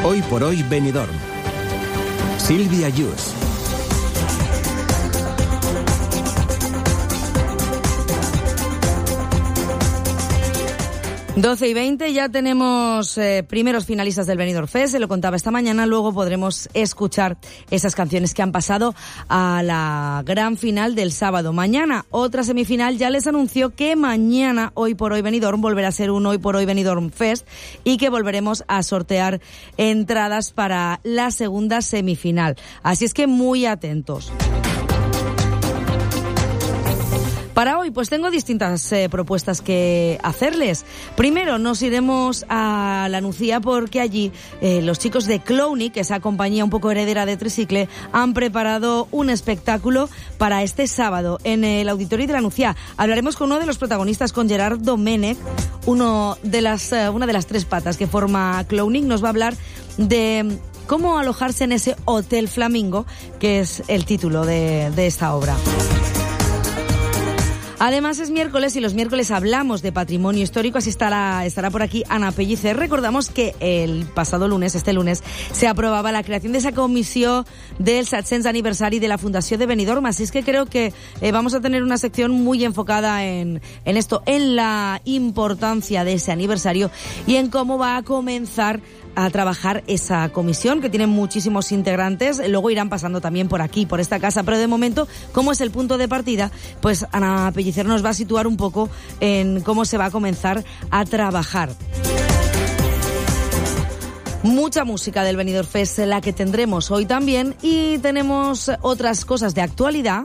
Hoy por hoy Benidorm. Silvia Yus. 12:20, ya tenemos primeros finalistas del Benidorm Fest, se lo contaba esta mañana, luego podremos escuchar esas canciones que han pasado a la gran final del sábado. Mañana, otra semifinal, ya les anunció que mañana, Hoy por Hoy Benidorm, volverá a ser un Hoy por Hoy Benidorm Fest y que volveremos a sortear entradas para la segunda semifinal. Así es que muy atentos. Para hoy, pues tengo distintas propuestas que hacerles. Primero, nos iremos a la Nucía porque allí los chicos de Clowny, que esa compañía un poco heredera de Tricicle, han preparado un espectáculo para este sábado en el Auditorio de la Nucía. Hablaremos con uno de los protagonistas, con Gerard Domènech, una de las tres patas que forma Clowny. Nos va a hablar de cómo alojarse en ese Hotel Flamingo, que es el título de esta obra. Además es miércoles y los miércoles hablamos de patrimonio histórico, así estará por aquí Ana Pellicer. Recordamos que el pasado lunes, este lunes, se aprobaba la creación de esa comisión del 700 aniversari de la Fundación de Benidorm, así es que creo que vamos a tener una sección muy enfocada en esto, en la importancia de ese aniversario y en cómo va a comenzar a trabajar esa comisión, que tiene muchísimos integrantes. Luego irán pasando también por aquí, por esta casa, pero de momento, como es el punto de partida, pues Ana Pellicer nos va a situar un poco en cómo se va a comenzar a trabajar. Mucha música del Benidorm Fest, la que tendremos hoy también, y tenemos otras cosas de actualidad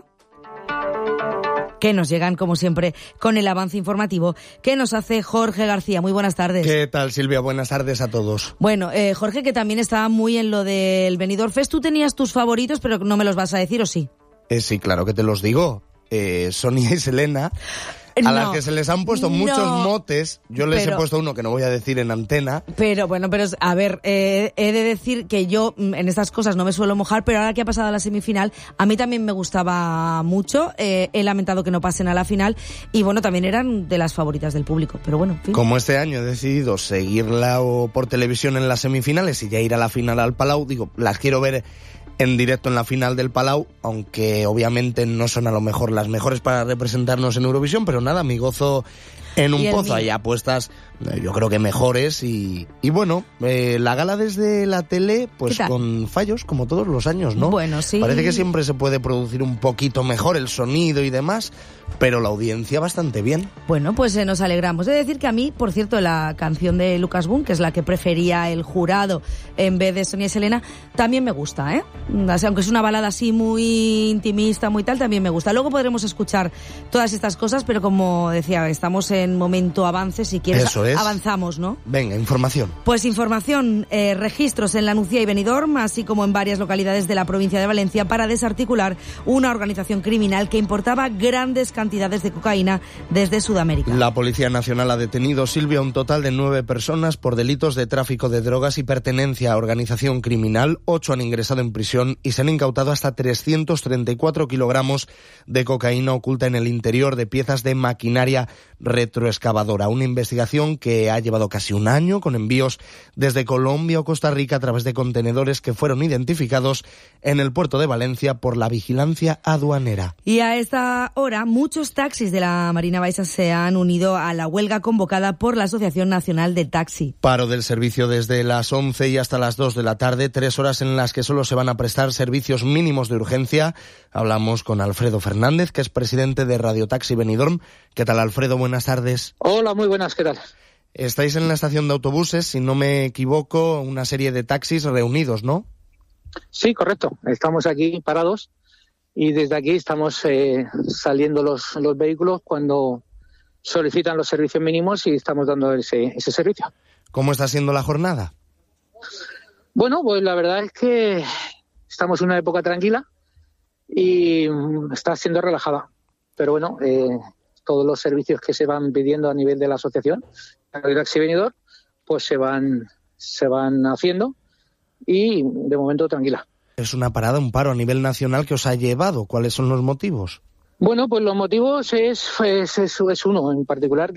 que nos llegan, como siempre, con el avance informativo que nos hace Jorge García. Muy buenas tardes. ¿Qué tal, Silvia? Buenas tardes a todos. Bueno, Jorge, que también estaba muy en lo del Benidorm Fest. Tú tenías tus favoritos, pero no me los vas a decir, ¿o sí? Sí, claro que te los digo. Sonia y Selena, a las que se les han puesto muchos motes. Yo les he puesto uno que no voy a decir en antena. Pero a ver, he de decir que yo en estas cosas no me suelo mojar, pero ahora que ha pasado a la semifinal, a mí también me gustaba mucho. He lamentado que no pasen a la final y bueno, también eran de las favoritas del público, pero bueno, en fin. Como este año he decidido seguirla por televisión en las semifinales y ya ir a la final al Palau, digo, las quiero ver en directo en la final del Palau, aunque obviamente no son a lo mejor las mejores para representarnos en Eurovisión, pero nada, mi gozo en un pozo. Hay apuestas, yo creo que mejores y bueno, la gala desde la tele, pues con fallos, como todos los años, ¿no? Bueno, sí. Parece que siempre se puede producir un poquito mejor el sonido y demás, pero la audiencia bastante bien. Bueno, pues nos alegramos. He de decir que a mí, por cierto, la canción de Lucas Boone, que es la que prefería el jurado en vez de Sonia y Selena, también me gusta, ¿eh? Aunque es una balada así muy intimista, muy tal, también me gusta. Luego podremos escuchar todas estas cosas, pero como decía, estamos en momento avance, si quieres avanzamos, ¿no? Venga, información. Pues información, registros en la Nucía y Benidorm, así como en varias localidades de la provincia de Valencia, para desarticular una organización criminal que importaba grandes cantidades de cocaína desde Sudamérica. La Policía Nacional ha detenido, Silvia, un total de 9 personas por delitos de tráfico de drogas y pertenencia a organización criminal. 8 han ingresado en prisión y se han incautado hasta 334 kilogramos de cocaína oculta en el interior de piezas de maquinaria retroexcavadora. Una investigación que ha llevado casi un año, con envíos desde Colombia o Costa Rica a través de contenedores que fueron identificados en el puerto de Valencia por la vigilancia aduanera. Y a esta hora, muchos taxis de la Marina Baixa se han unido a la huelga convocada por la Asociación Nacional de Taxi. Paro del servicio desde las 11 y hasta las 2 de la tarde, 3 horas en las que solo se van a prestar servicios mínimos de urgencia. Hablamos con Alfredo Fernández, que es presidente de Radio Taxi Benidorm. ¿Qué tal, Alfredo? Buenas tardes. Hola, muy buenas, ¿qué tal? Estáis en la estación de autobuses, si no me equivoco, una serie de taxis reunidos, ¿no? Sí, correcto. Estamos aquí parados y desde aquí estamos saliendo los vehículos cuando solicitan los servicios mínimos y estamos dando ese servicio. ¿Cómo está siendo la jornada? Bueno, pues la verdad es que estamos en una época tranquila y está siendo relajada. Pero bueno, todos los servicios que se van pidiendo a nivel de la asociación, Radio Taxi Benidorm, pues se van haciendo y de momento tranquila. Es una parada, un paro a nivel nacional que os ha llevado. ¿Cuáles son los motivos? Bueno, pues los motivos es uno en particular.